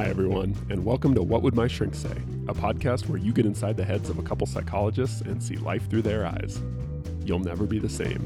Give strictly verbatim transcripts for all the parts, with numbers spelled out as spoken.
Hi, everyone, and welcome to What Would My Shrink Say, a podcast where you get inside the heads of a couple psychologists and see life through their eyes. You'll never be the same.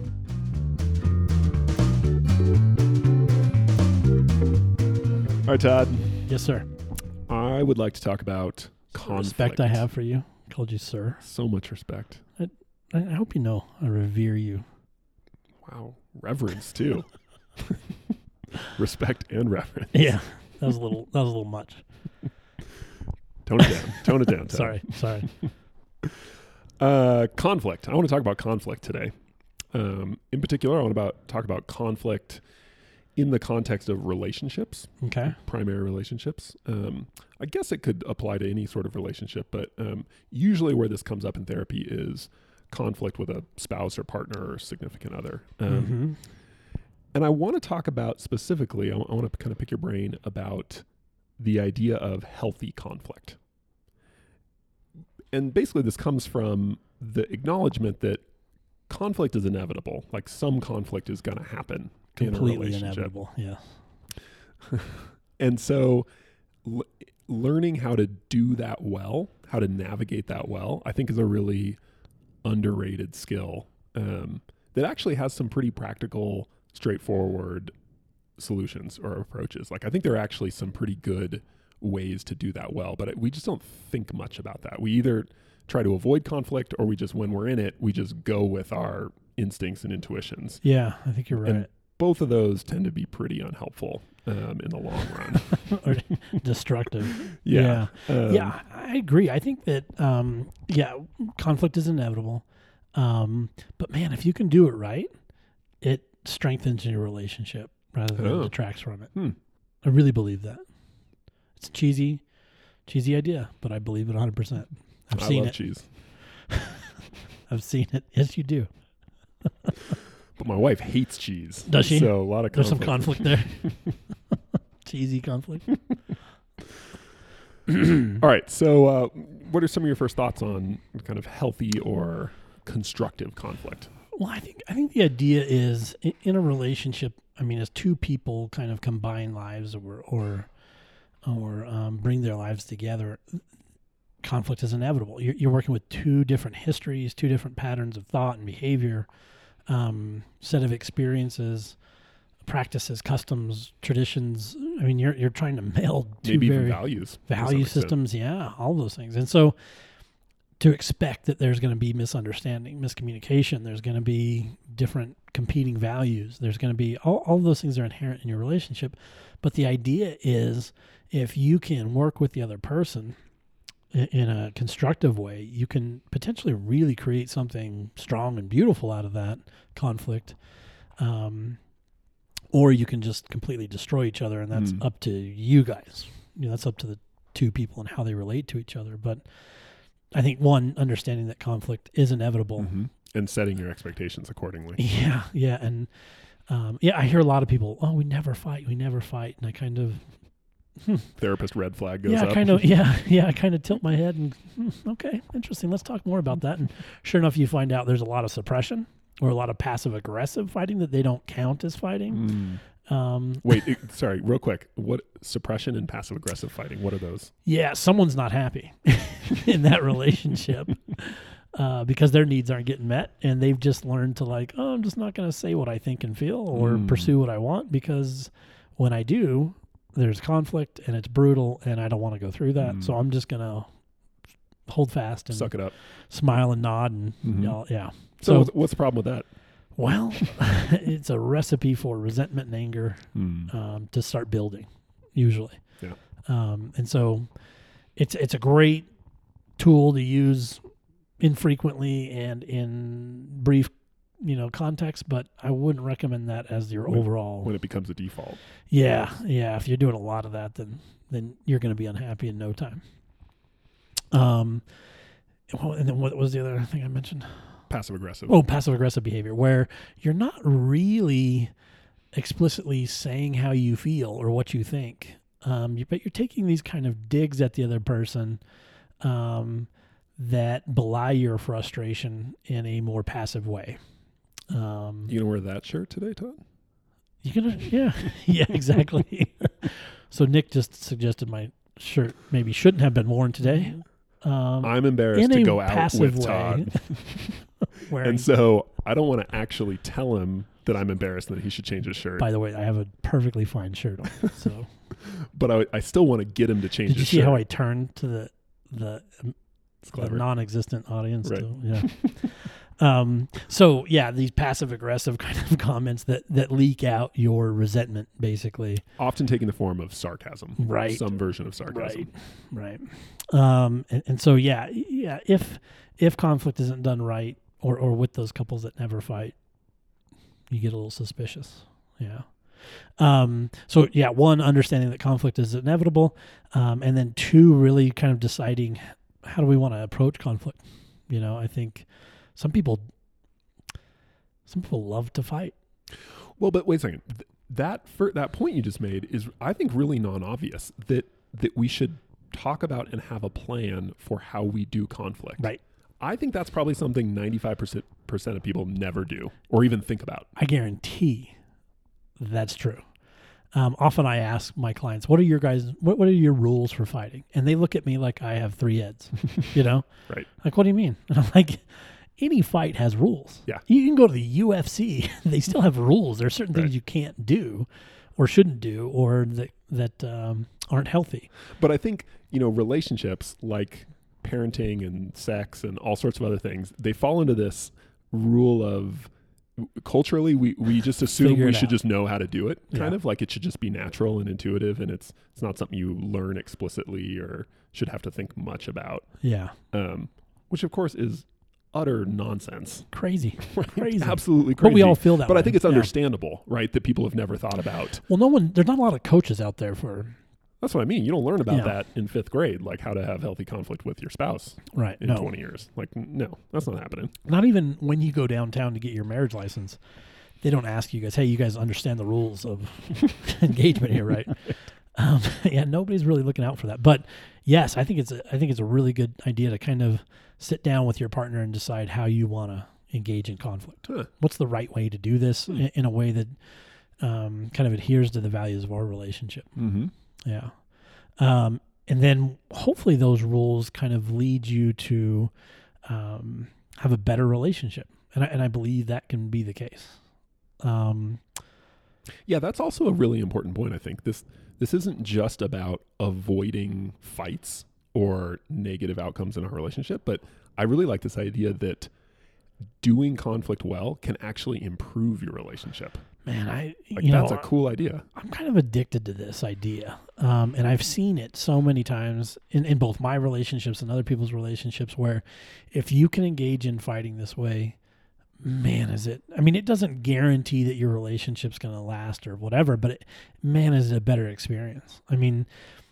All right, Todd. Yes, sir. I would like to talk about conflict. Respect I have for you. Called you sir. So much respect. I, I hope you know I revere you. Wow. Reverence, too. Respect and reverence. Yeah. That was a little that was a little much. Tone it down. Tone it down, Todd. Sorry. Sorry. Uh, conflict. I want to talk about conflict today. Um, in particular, I want to about, talk about conflict in the context of relationships. Okay. Primary relationships. Um, I guess it could apply to any sort of relationship, but um, usually where this comes up in therapy is conflict with a spouse or partner or significant other. Um, Mm-hmm. And I want to talk about specifically, I, w- I want to kind of pick your brain about the idea of healthy conflict. And basically this comes from the acknowledgement that conflict is inevitable. Like some conflict is going to happen in a Completely relationship. inevitable. Yeah. And so l- learning how to do that well, how to navigate that well, I think is a really underrated skill um, that actually has some pretty practical, straightforward solutions or approaches. Like I think there are actually some pretty good ways to do that well, but we just don't think much about that. We either try to avoid conflict or we just, when we're in it, we just go with our instincts and intuitions. Yeah, I think you're right. And both of those tend to be pretty unhelpful um, in the long run. Or destructive. Yeah. Yeah. Um, yeah, I agree. I think that, um, yeah, conflict is inevitable. Um, but man, if you can do it right, it strengthens your relationship rather than Oh. detracts from it. Hmm. I really believe that. It's a cheesy, cheesy idea, but I believe it one hundred percent. I've I seen love it. cheese. I've seen it. Yes, you do. But my wife hates cheese. Does she? So a lot of conflict. There's some conflict there. Cheesy conflict. All right. So uh, what are some of your first thoughts on kind of healthy or constructive conflict? Well, I think I think the idea is in, in a relationship. I mean, as two people kind of combine lives or or or um, bring their lives together, conflict is inevitable. You're, you're working with two different histories, two different patterns of thought and behavior, um, set of experiences, practices, customs, traditions. I mean, you're you're trying to meld two Maybe very even values. to some value extent. systems, yeah, all those things. And so to expect that there's going to be misunderstanding, miscommunication, there's going to be different competing values, there's going to be all, all those things are inherent in your relationship. But the idea is if you can work with the other person in, in a constructive way, you can potentially really create something strong and beautiful out of that conflict. Um, or you can just completely destroy each other, and that's Mm. up to you guys. You know, that's up to the two people and how they relate to each other. But I think one, understanding that conflict is inevitable. Mhm. And setting your expectations accordingly. Yeah, yeah, and um, yeah, I hear a lot of people, oh, we never fight, we never fight, and I kind of, Therapist red flag goes yeah, up. kind of, yeah, yeah, I kind of tilt my head and hmm, okay, interesting. Let's talk more about that. And sure enough, you find out there's a lot of suppression or a lot of passive aggressive fighting that they don't count as fighting. Mm. Um, Wait, it, sorry, real quick. What suppression and passive aggressive fighting? What are those? yeah, someone's not happy in that relationship. Uh, because their needs aren't getting met, and they've just learned to like, oh, I'm just not going to say what I think and feel or Mm. pursue what I want, because when I do, there's conflict and it's brutal, and I don't want to go through that. Mm. So I'm just going to hold fast and Suck it up. smile and nod and Mhm. yell, yeah. So, So, what's, what's the problem with that? well, it's a recipe for resentment and anger Mm. um, to start building, usually. Yeah. Um, and so it's it's a great tool to use infrequently and in brief, you know, context, but I wouldn't recommend that as your When- overall. When it becomes a default. Yeah, yeah. If you're doing a lot of that, then then you're going to be unhappy in no time. Um, well, and then what was the other thing I mentioned? Passive aggressive. Oh, passive aggressive behavior, where you're not really explicitly saying how you feel or what you think, um, you, but you're taking these kind of digs at the other person. Um, that belie your frustration in a more passive way. Um, You gonna wear that shirt today, Todd? you gonna, yeah, yeah, exactly. So Nick just suggested my shirt maybe shouldn't have been worn today. Um, I'm embarrassed in to a go out passive with way. Todd. Wearing- And so I don't want to actually tell him that I'm embarrassed and that he should change his shirt. By the way, I have a perfectly fine shirt on. So But I, I still want to get him to change did you his see shirt. how I turned to the the, It's the clever. non-existent audience? Right. Too? Yeah. um. So yeah, these passive aggressive kind of comments that that leak out your resentment, basically. Often taking the form of sarcasm. Right. Some version of sarcasm. Right. Right. Um. And, and so yeah, yeah. If if conflict isn't done right, or or with those couples that never fight, you get a little suspicious. Yeah. Um, so yeah, one, understanding that conflict is inevitable. Um, and then two, really kind of deciding how do we want to approach conflict? You know, I think some people, some people love to fight. Well, but wait a second. Th- That for, that point you just made is, I think, really non-obvious, that that we should talk about and have a plan for how we do conflict. Right. I think that's probably something ninety-five percent of people never do or even think about. I guarantee that's true. Um, often I ask my clients, what are your guys, what, what are your rules for fighting? And they look at me like I have three heads, you know? Right. Like, what do you mean? And I'm like, any fight has rules. Yeah. You can go to the U F C. They still have rules. There are certain things Right. you can't do or shouldn't do or that, that um, aren't healthy. But I think, you know, relationships like parenting and sex and all sorts of other things, they fall into this rule of, culturally, we, we just assume Figure we it should out. just know how to do it, kind Yeah. of like it should just be natural and intuitive, and it's it's not something you learn explicitly or should have to think much about, Yeah. um, which of course is utter nonsense. Crazy. Right? Crazy. Absolutely crazy. But we all feel that But way. I think it's Yeah. understandable, right, that people have never thought about. Well, no one, there's not a lot of coaches out there for, That's what I mean. You don't learn about Yeah. that in fifth grade, like how to have healthy conflict with your spouse right. in No. twenty years. Like, n- no, that's not happening. Not even when you go downtown to get your marriage license, they don't ask you guys, hey, you guys understand the rules of engagement here, right? Um, yeah, nobody's really looking out for that. But yes, I think it's a, I think it's a really good idea to kind of sit down with your partner and decide how you want to engage in conflict. Huh. What's the right way to do this Hmm. in, in a way that um, kind of adheres to the values of our relationship? Mm-hmm. Yeah. Um, and then hopefully those rules kind of lead you to um, have a better relationship. And I, and I believe that can be the case. Um, Yeah, that's also a really important point, I think. This this isn't just about avoiding fights or negative outcomes in our relationship, but I really like this idea that doing conflict well can actually improve your relationship. man, I, Like, you that's know, a cool idea. I'm kind of addicted to this idea. Um, and I've seen it so many times in, in both my relationships and other people's relationships where if you can engage in fighting this way, man, is it, I mean, it doesn't guarantee that your relationship's going to last or whatever, but it, man, is it a better experience. I mean,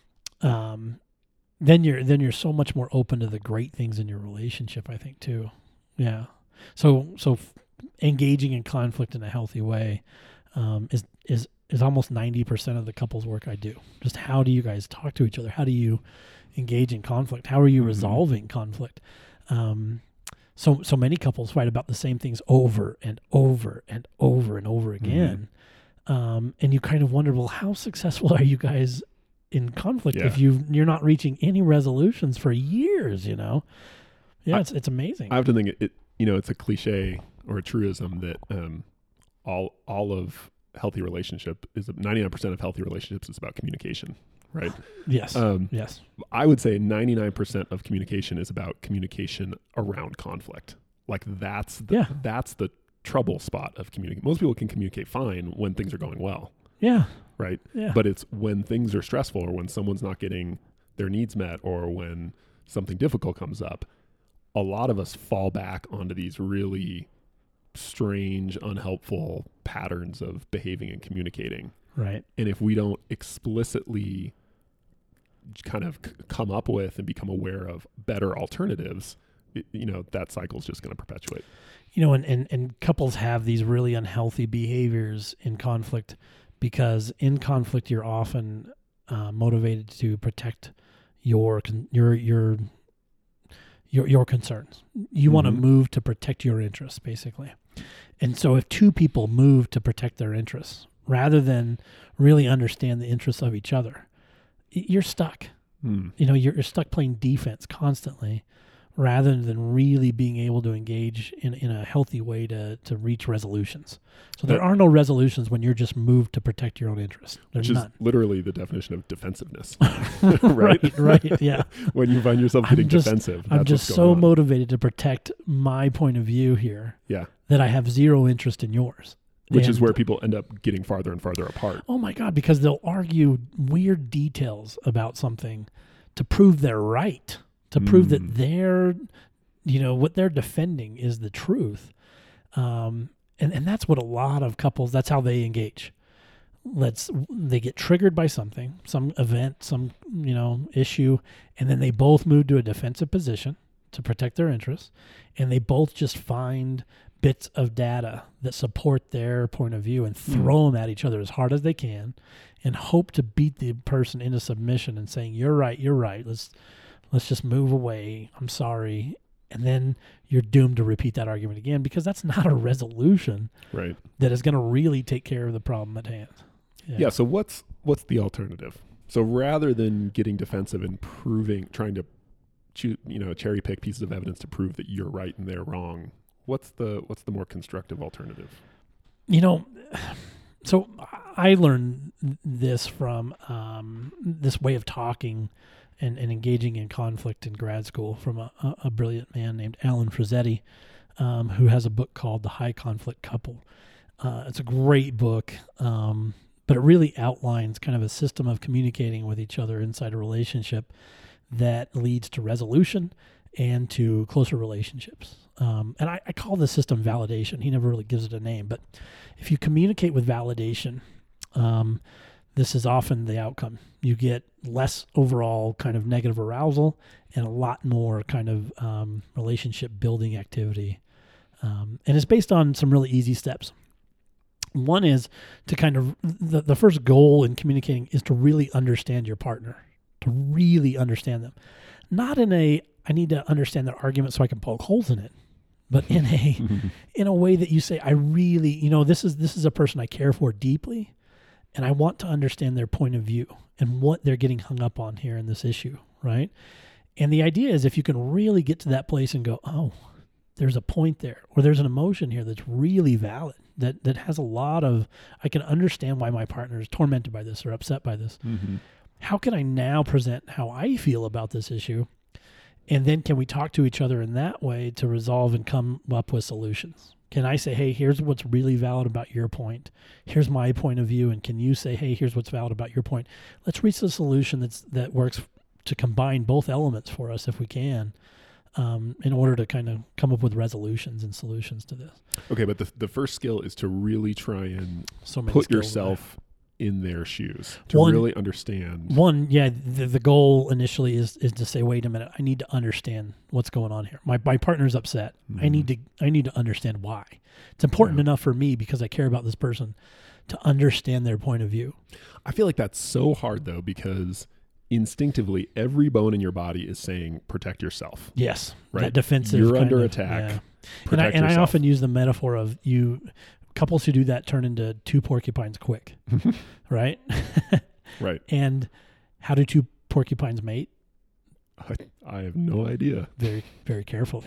um, then you're, then you're so much more open to the great things in your relationship, I think too. Yeah. So, so f- engaging in conflict in a healthy way, um, is, is, is almost ninety percent of the couples work I do. Just how do you guys talk to each other? How do you engage in conflict? How are you Mhm. resolving conflict? Um, so, so many couples fight about the same things over and over and over and over again. Um, and you kind of wonder, well, how successful are you guys in conflict Yeah. if you you're not reaching any resolutions for years, you know? Yeah, I- it's it's amazing. I have to think it, it you know, it's a cliche or a truism that um, all all of healthy relationship is ninety-nine percent of healthy relationships is about communication, right? yes. Um, yes. I would say ninety-nine percent of communication is about communication around conflict. Like that's the, Yeah. that's the trouble spot of communication. Most people can communicate fine when things are going well, Yeah. right? Yeah. But it's when things are stressful or when someone's not getting their needs met or when something difficult comes up, a lot of us fall back onto these really strange, unhelpful patterns of behaving and communicating. right. And if we don't explicitly kind of c- come up with and become aware of better alternatives, it, you know, that cycle is just going to perpetuate. You know, and, and, and couples have these really unhealthy behaviors in conflict because in conflict you're often uh, motivated to protect your con- your your your your concerns. You want to Mhm. move to protect your interests, basically. And so if two people move to protect their interests rather than really understand the interests of each other, y- you're stuck. Hmm. You know, you're, you're stuck playing defense constantly rather than really being able to engage in, in a healthy way to, to reach resolutions. So there That- are no resolutions when you're just moved to protect your own interests. There's Which none. is literally the definition of defensiveness. right, right, yeah. When you find yourself I'm getting just- defensive, I'm that's just what's so going on. motivated to protect my point of view here Yeah. that I have zero interest in yours. Which is And- where people end up getting farther and farther apart. Oh my God, because they'll argue weird details about something to prove they're right, to prove Mm. that they're, you know, what they're defending is the truth. Um, and, and that's what a lot of couples, that's how they engage. Let's, they get triggered by something, some event, some, you know, issue, and then they both move to a defensive position to protect their interests. And they both just find bits of data that support their point of view and throw them at each other as hard as they can and hope to beat the person into submission and saying, you're right, you're right. Let's, let's just move away. I'm sorry. And then you're doomed to repeat that argument again because that's not a resolution Right. that is going to really take care of the problem at hand. Yeah. So what's what's the alternative? So rather than getting defensive and proving, trying to, choose, you know, cherry pick pieces of evidence to prove that you're right and they're wrong, what's the what's the more constructive alternative? You know, so I learned this from um, this way of talking and, and engaging in conflict in grad school from a, a, a brilliant man named Alan Frazzetti, um, who has a book called The High Conflict Couple. Uh, it's a great book, um, but it really outlines kind of a system of communicating with each other inside a relationship that leads to resolution and to closer relationships. Um, and I, I call this system validation. He never really gives it a name, but if you communicate with validation, um, this is often the outcome. You get less overall kind of negative arousal and a lot more kind of um, relationship building activity. Um, and it's based on some really easy steps. One is to kind of, the, the first goal in communicating is to really understand your partner, to really understand them. Not in a, I need to understand their argument so I can poke holes in it, but in a, in a way that you say, I really, you know, this is, this is a person I care for deeply, and I want to understand their point of view and what they're getting hung up on here in this issue, right? And the idea is if you can really get to that place and go, oh, there's a point there, or there's an emotion here that's really valid, that that has a lot of, I can understand why my partner is tormented by this or upset by this. Mm-hmm. How can I now present how I feel about this issue? And then can we talk to each other in that way to resolve and come up with solutions? Can I say, hey, here's what's really valid about your point. Here's my point of view. And can you say, hey, here's what's valid about your point. Let's reach a solution that's that works to combine both elements for us if we can, um, in order to kind of come up with resolutions and solutions to this. Okay, but the the first skill is to really try and So many put skills yourself in their shoes to One- really understand. there. One, yeah, the, the goal initially is is to say, wait a minute, I need to understand what's going on here. My my partner's upset. I Mhm. need to I need to understand why. It's important Yeah. enough for me because I care about this person to understand their point of view. I feel like that's so hard though, because instinctively every bone in your body is saying protect yourself. Yes, Right. that defensive. You're kind under of- attack. yeah. Protect And I and I yourself. often use the metaphor of you couples who do that turn into two porcupines quick, right? Right. And how do two porcupines mate? I, I have no idea. Very, very carefully.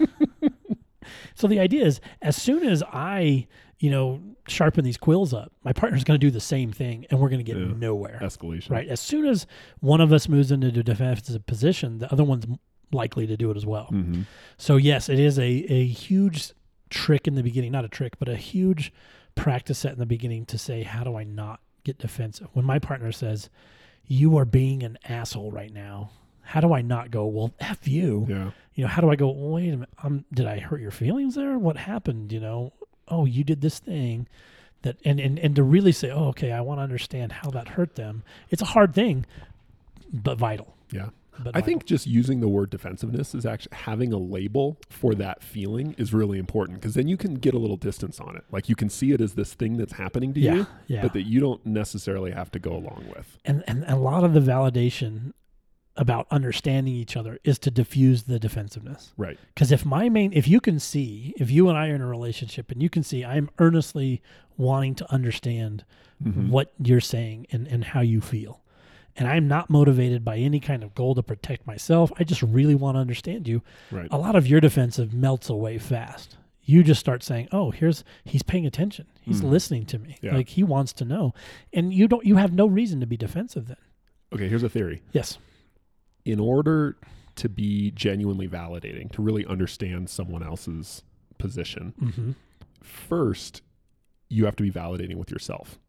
So the idea is, as soon as I, you know, sharpen these quills up, my partner's going to do the same thing, and we're going to get Yeah. nowhere. Escalation. Right? As soon as one of us moves into a defensive position, the other one's likely to do it as well. Mm-hmm. So yes, it is a, a huge trick in the beginning, not a trick, but a huge practice set in the beginning to say, how do I not get defensive? When my partner says, you are being an asshole right now, how do I not go, well, F you? Yeah. You know, how do I go, well, wait a minute, um, did I hurt your feelings there? What happened? You know, oh, you did this thing that, and, and, and to really say, oh, okay, I want to understand how that hurt them. It's a hard thing, but vital. Yeah. But I vital. think just using the word defensiveness is actually having a label for that feeling is really important, because then you can get a little distance on it. Like you can see it as this thing that's happening to yeah, you, yeah. but that you don't necessarily have to go along with. And, and a lot of the validation about understanding each other is to diffuse the defensiveness. Right. Because if my main, if you can see, if you and I are in a relationship and you can see I'm earnestly wanting to understand Mhm. what you're saying and, and how you feel. and I'm not motivated by any kind of goal to protect myself. I just really want to understand you. Right. A lot of your defensive melts away fast. You just start saying, "Oh, here's he's paying attention. He's Mhm. listening to me. Yeah. Like he wants to know." And you don't you have no reason to be defensive then. Okay, here's a theory. Yes. In order to be genuinely validating, to really understand someone else's position, Mhm. first you have to be validating with yourself.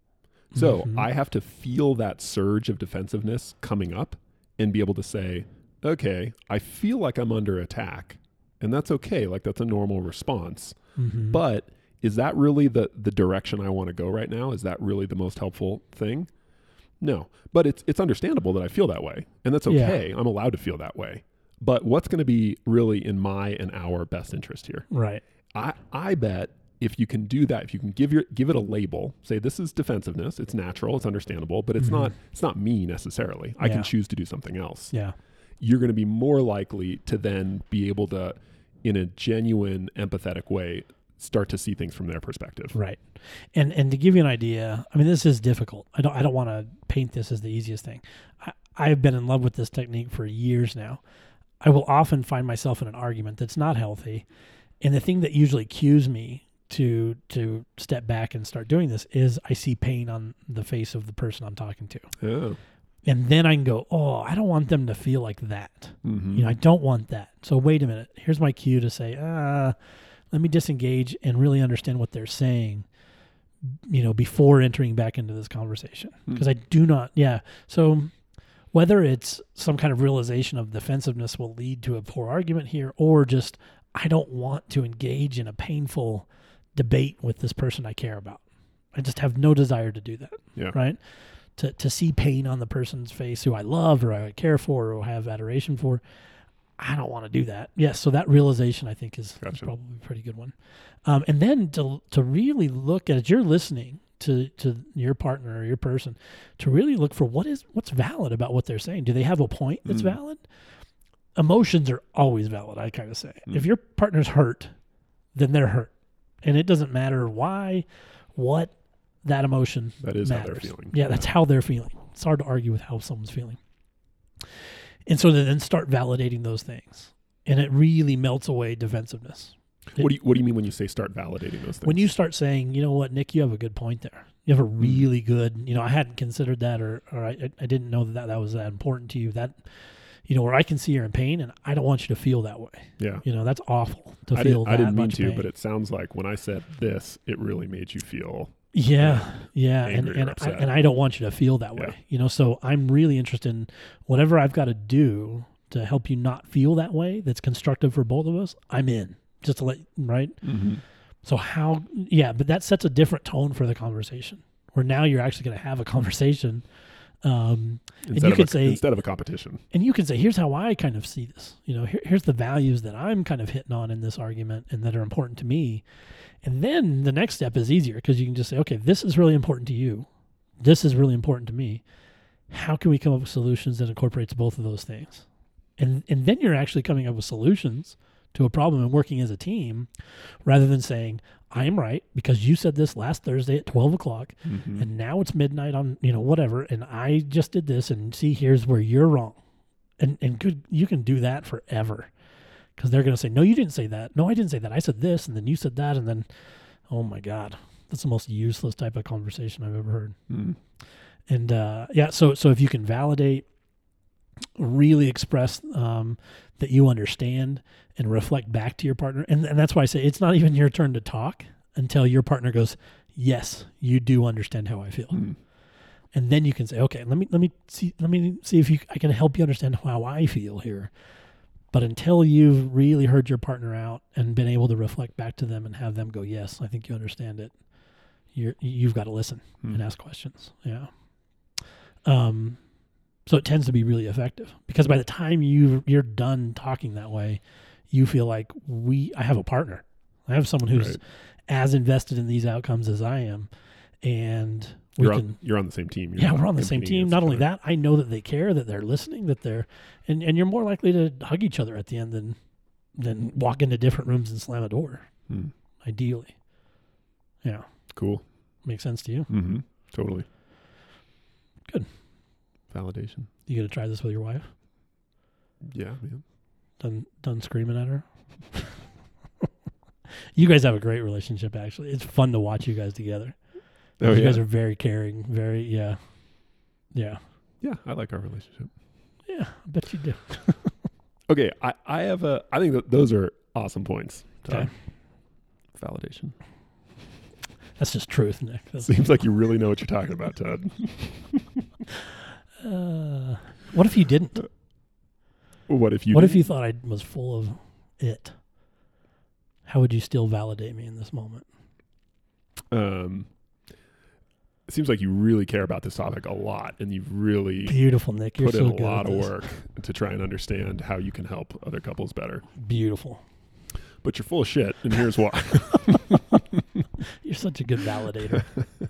So Mhm. I have to feel that surge of defensiveness coming up and be able to say, okay, I feel like I'm under attack, and that's okay. Like that's a normal response. Mhm. But is that really the, the direction I want to go right now? Is that really the most helpful thing? No, but it's, it's understandable that I feel that way, and that's okay. Yeah. I'm allowed to feel that way. But what's going to be really in my and our best interest here? Right. I, I bet if you can do that, if you can give your give it a label, say this is defensiveness, it's natural, it's understandable, but it's Mhm. not it's not me necessarily. I Yeah. can choose to do something else. Yeah. You're going to be more likely to then be able to, in a genuine, empathetic way, start to see things from their perspective. Right. And and to give you an idea, I mean, this is difficult. I don't I don't want to paint this as the easiest thing. I, I've been in love with this technique for years now. I will often find myself in an argument that's not healthy, and the thing that usually cues me to to step back and start doing this is I see pain on the face of the person I'm talking to. Oh. And then I can go, oh, I don't want them to feel like that. Mm-hmm. You know, I don't want that. So wait a minute. Here's my cue to say, ah, let me disengage and really understand what they're saying, you know, before entering back into this conversation. Because I do not, yeah. So whether it's some kind of realization of defensiveness will lead to a poor argument here, or just I don't want to engage in a painful debate with this person I care about. I just have no desire to do that. Yeah. Right. To to see pain on the person's face who I love or I care for or have adoration for, I don't want to do that. Yes, so that realization I think is, Gotcha. is probably a pretty good one. Um, and then to to really look at, as you're listening to to your partner or your person, to really look for what is what's valid about what they're saying. Do they have a point that's Mm. valid? Emotions are always valid, I kind of say. Mm. If your partner's hurt, then they're hurt. And it doesn't matter why, what, that emotion That is matters. how they're feeling. Yeah, that's how they're feeling. It's hard to argue with how someone's feeling. And so to then start validating those things. And it really melts away defensiveness. What do you What do you mean when you say start validating those things? When you start saying, you know what, Nick, you have a good point there. You have a really good, you know, I hadn't considered that, or or I, I didn't know that, that that was that important to you. That, you know, where I can see you're in pain, and I don't want you to feel that way. yeah, You know, that's awful to I feel didn't, that I didn't mean much to, pain. but it sounds like when I said this, it really made you feel. Yeah, yeah, and angry or and I, upset. and I don't want you to feel that way. Yeah. You know, so I'm really interested in whatever I've got to do to help you not feel that way. That's constructive for both of us. I'm in, just to let right. Mm-hmm. So how? Yeah, but that sets a different tone for the conversation. Where now you're actually going to have a conversation, um, and Instead you of can a, say, instead of a competition. and you can say, here's how I kind of see this. You know, here, here's the values that I'm kind of hitting on in this argument and that are important to me. And then the next step is easier because you can just say, okay, this is really important to you. This is really important to me. How can we come up with solutions that incorporates both of those things? And and then you're actually coming up with solutions to a problem and working as a team rather than saying, I'm right because you said this last Thursday at twelve o'clock Mm-hmm. and now it's midnight on, you know, whatever. And I just did this and see, here's where you're wrong. And, and good, you can do that forever. Because they're going to say, no, you didn't say that. No, I didn't say that. I said this, and then you said that, and then, oh my God, that's the most useless type of conversation I've ever heard. Mm. And uh, yeah, so so if you can validate, really express um, that you understand, and reflect back to your partner, and, and that's why I say it's not even your turn to talk until your partner goes, yes, you do understand how I feel. Mm. And then you can say, okay, let me let me see let me see if you I can help you understand how I feel here. But until you've really heard your partner out and been able to reflect back to them and have them go, yes, I think you understand it, you're, you've got to listen Mm. and ask questions. Yeah. Um, so it tends to be really effective because by the time you you're done talking that way, you feel like we I have a partner. I have someone who's Right. as invested in these outcomes as I am, and we You're can. on, you're on the same team. You're Yeah, not we're on the same competing team. against Not each only other. that, I know that they care, that they're listening, that they're, and, and you're more likely to hug each other at the end than than walk into different rooms and slam a door. Mm. Ideally, yeah, Cool. makes sense to you. Mm-hmm. Totally. Good. validation. You got to try this with your wife? Yeah, man. Done, done screaming at her? You guys have a great relationship, actually. It's fun to watch you guys together. Oh, you yeah. guys are very caring, very, yeah. Yeah. Yeah, I like our relationship. Yeah, I bet you do. Okay, I, I have a, I think that those are awesome points. Okay. Validation. That's just truth, Nick. That's, Seems like you really know what you're talking about, Todd. uh, what if you didn't? What if you What didn't? if you thought I was full of it? How would you still validate me in this moment? Um, it seems like you really care about this topic a lot, and you've really Beautiful, Nick. You're put so in a good lot at of this. work to try and understand how you can help other couples better. Beautiful. But you're full of shit, and here's why. You're such a good validator.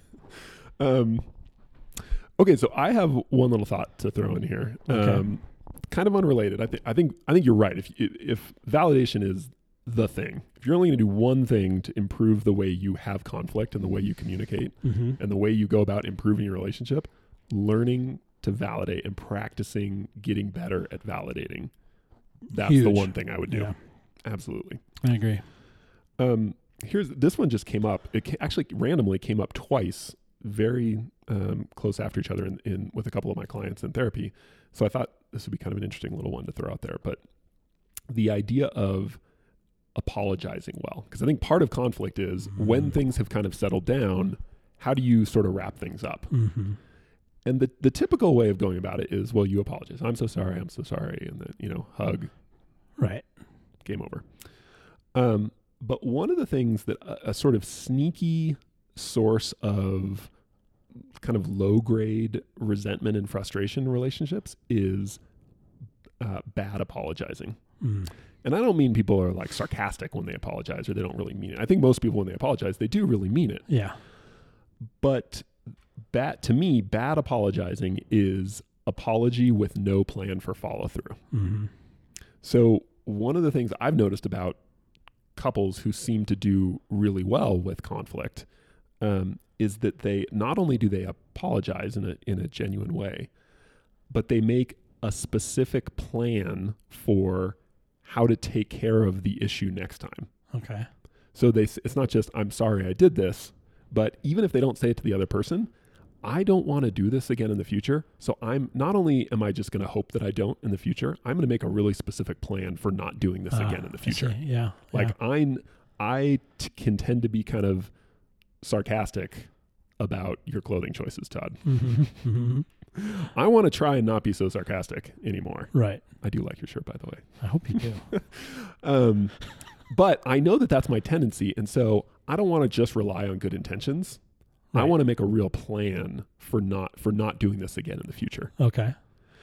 um, okay, so I have one little thought to throw in here. Okay. Um, kind of unrelated. I think I think I think you're right. If if validation is the thing, if you're only going to do one thing to improve the way you have conflict and the way you communicate Mm-hmm. and the way you go about improving your relationship, learning to validate and practicing getting better at validating. That's the Huge. one thing I would do. Yeah, Absolutely. I agree. Um, here's this one just came up. It ca- actually randomly came up twice, very um, close after each other in, in with a couple of my clients in therapy. So I thought this would be kind of an interesting little one to throw out there. But the idea of apologizing well, because I think part of conflict is Mm-hmm. when things have kind of settled down, how do you sort of wrap things up? Mm-hmm. And the the typical way of going about it is, well, you apologize. I'm so sorry. I'm so sorry. And then, you know, hug, Right. game over. Um, but one of the things that a, a sort of sneaky source of kind of low grade resentment and frustration in relationships is uh, bad apologizing. Mm. And I don't mean people are like sarcastic when they apologize or they don't really mean it. I think most people when they apologize, they do really mean it. Yeah. But bad, to me, bad apologizing is apology with no plan for follow through. Mm-hmm. So one of the things I've noticed about couples who seem to do really well with conflict um, is that they not only do they apologize in a in a genuine way, but they make a specific plan for how to take care of the issue next time. Okay. So they it's not just I'm sorry I did this, but even if they don't say it to the other person, I don't want to do this again in the future. So I'm not only am I just going to hope that I don't in the future, I'm going to make a really specific plan for not doing this Ah, again in the I future. see. Yeah. Like I, I t- can tend to be kind of sarcastic about your clothing choices, Todd. yeah. Mm-hmm. Mm-hmm. I want to try and not be so sarcastic anymore. Right. I do like your shirt, by the way. I hope you do. Um, but I know that that's my tendency. And so I don't want to just rely on good intentions. I Right. want to make a real plan for not, for not doing this again in the future. Okay.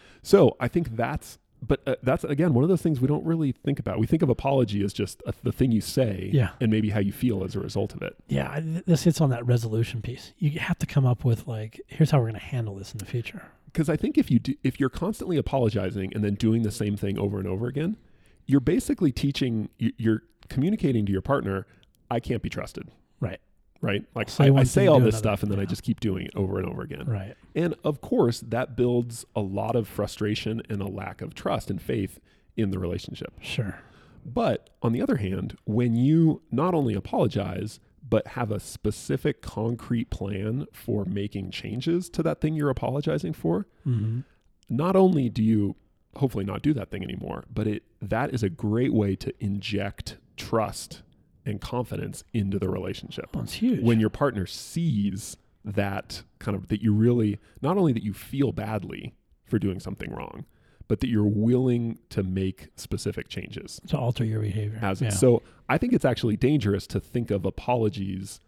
So I think that's, but uh, that's again, one of those things we don't really think about. We think of apology as just a, the thing you say Yeah. and maybe how you feel as a result of it. Yeah. I- th- This hits on that resolution piece. You have to come up with like, here's how we're going to handle this in the future. Because I think if you do, if you're constantly apologizing and then doing the same thing over and over again, you're basically teaching, you- you're communicating to your partner, I can't be trusted. Right. Right? Like Say I, one I thing, say all do this another. stuff and then I Yeah. just keep doing it over and over again. Right. And of course, that builds a lot of frustration and a lack of trust and faith in the relationship. Sure. But on the other hand, when you not only apologize, but have a specific concrete plan for making changes to that thing you're apologizing for, Mm-hmm. not only do you hopefully not do that thing anymore, but it that is a great way to inject trust and confidence into the relationship. Well, it's huge. When your partner sees that kind of, that you really, not only that you feel badly for doing something wrong, but that you're willing to make specific changes. to alter your behavior. As yeah. So I think it's actually dangerous to think of apologies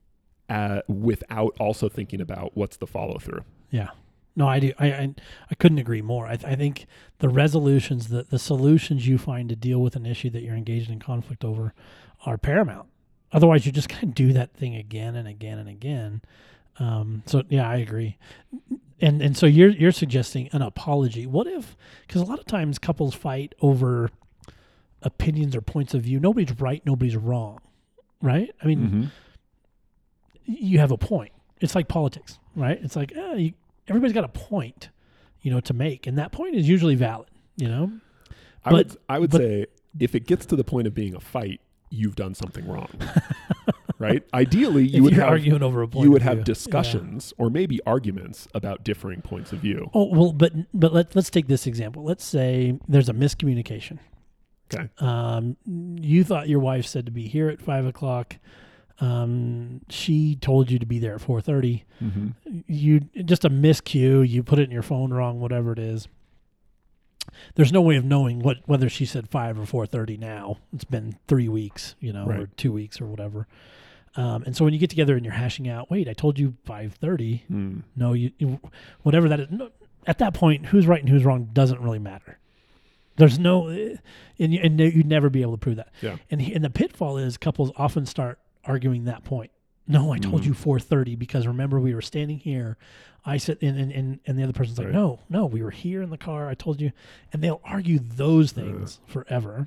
uh, without also thinking about what's the follow through. Yeah. No, I do. I I, I couldn't agree more. I, I think the resolutions, the, the solutions you find to deal with an issue that you're engaged in conflict over are paramount. Otherwise, you're just going to do that thing again and again and again. Um, so, yeah, I agree. And and so you're you're suggesting an apology. What if, because a lot of times couples fight over opinions or points of view. Nobody's right, nobody's wrong, right? I mean, Mm-hmm. you have a point. It's like politics, right? It's like, eh, you, everybody's got a point. you know, to make. And that point is usually valid, you know. I But- would I would but- say if it gets to the point of being a fight, you've done something wrong. Right? Ideally, you if would you're have arguing over a point you would of have view. discussions or maybe arguments about differing points of view. Oh, well, but but let, let's take this example. Let's say there's a miscommunication. Okay. Um, you thought your wife said to be here at five o'clock. Um, she told you to be there at four thirty. Mm-hmm. You just a miscue. You put it in your phone wrong, whatever it is. There's no way of knowing what whether she said five or four thirty. Now it's been three weeks, you know, Right. or two weeks or whatever. Um, and so when you get together and you're hashing out, wait, I told you five thirty. Mm. No, you, you whatever that is. No, at that point, who's right and who's wrong doesn't really matter. There's no, and, you, and you'd never be able to prove that. Yeah. And he, and the pitfall is couples often start arguing that point. No, I told Mhm. you four thirty because remember we were standing here. I said, and and, and, and the other person's like, Right. no, no, we were here in the car. I told you, and they'll argue those things forever.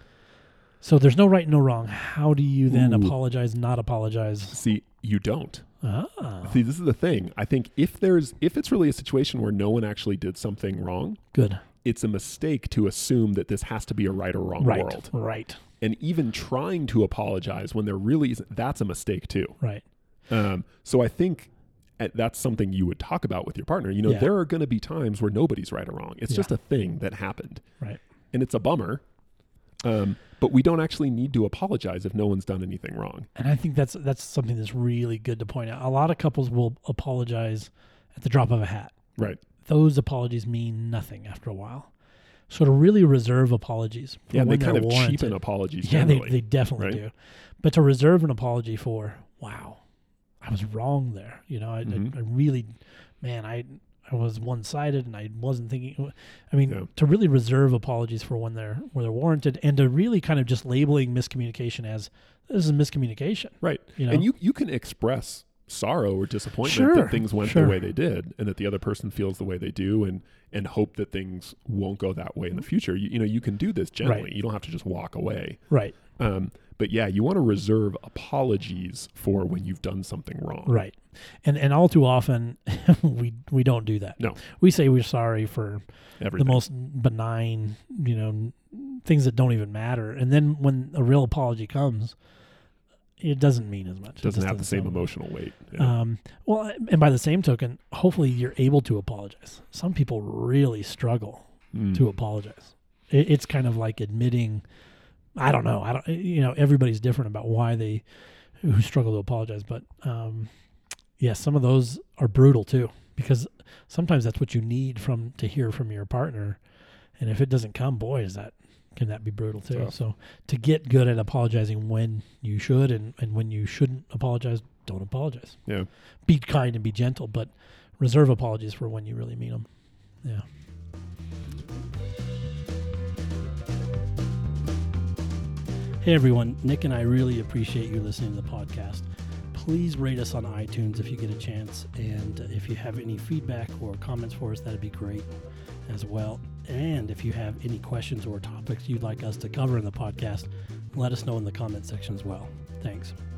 So there's no right and no wrong. How do you then Ooh. apologize, not apologize? See, you don't. Ah, See, this is the thing. I think if there's if it's really a situation where no one actually did something wrong, good. it's a mistake to assume that this has to be a right or wrong Right, world. right, And even trying to apologize when there really isn't, that's a mistake too. right. Um, so I think at, that's something you would talk about with your partner. You know, Yeah. there are going to be times where nobody's right or wrong. It's Yeah. just a thing that happened. Right. And it's a bummer. Um, but we don't actually need to apologize if no one's done anything wrong. And I think that's that's something that's really good to point out. A lot of couples will apologize at the drop of a hat. Right. Those apologies mean nothing after a while. So to really reserve apologies for Yeah, and they when kind they're of warranted, cheapen apologies yeah, they, generally. they definitely right? do. But to reserve an apology for, wow, I was wrong there. You know, I, Mhm. I, I really, man, I I was one-sided and I wasn't thinking. I mean, Yeah. to really reserve apologies for when they're where they're warranted, and to really kind of just labeling miscommunication as this is miscommunication. Right. You know, And you, you can express sorrow or disappointment Sure, that things went sure. the way they did and that the other person feels the way they do and and hope that things won't go that way in the future. You, you know, you can do this gently. Right. You don't have to just walk away. right, Um, but yeah, you want to reserve apologies for when you've done something wrong. right, and and all too often we we don't do that. No. We say we're sorry for Everything. the most benign, you know, things that don't even matter, and then when a real apology comes, it doesn't mean as much. It doesn't just have the same sound- emotional weight. Yeah. Um, well, and by the same token, hopefully you're able to apologize. Some people really struggle Mm. to apologize. It, it's kind of like admitting, I don't know, I don't, you know, everybody's different about why they who struggle to apologize. But um, yeah, some of those are brutal too, because sometimes that's what you need from to hear from your partner, and if it doesn't come, boy, is that can that be brutal too. Tough. So to get good at apologizing when you should and, and when you shouldn't apologize, don't apologize. Yeah. Be kind and be gentle, but reserve apologies for when you really mean them. Yeah. Hey everyone, Nick and I really appreciate you listening to the podcast. Please rate us on iTunes if you get a chance, and if you have any feedback or comments for us, that'd be great as well. And if you have any questions or topics you'd like us to cover in the podcast, let us know in the comment section as well. Thanks.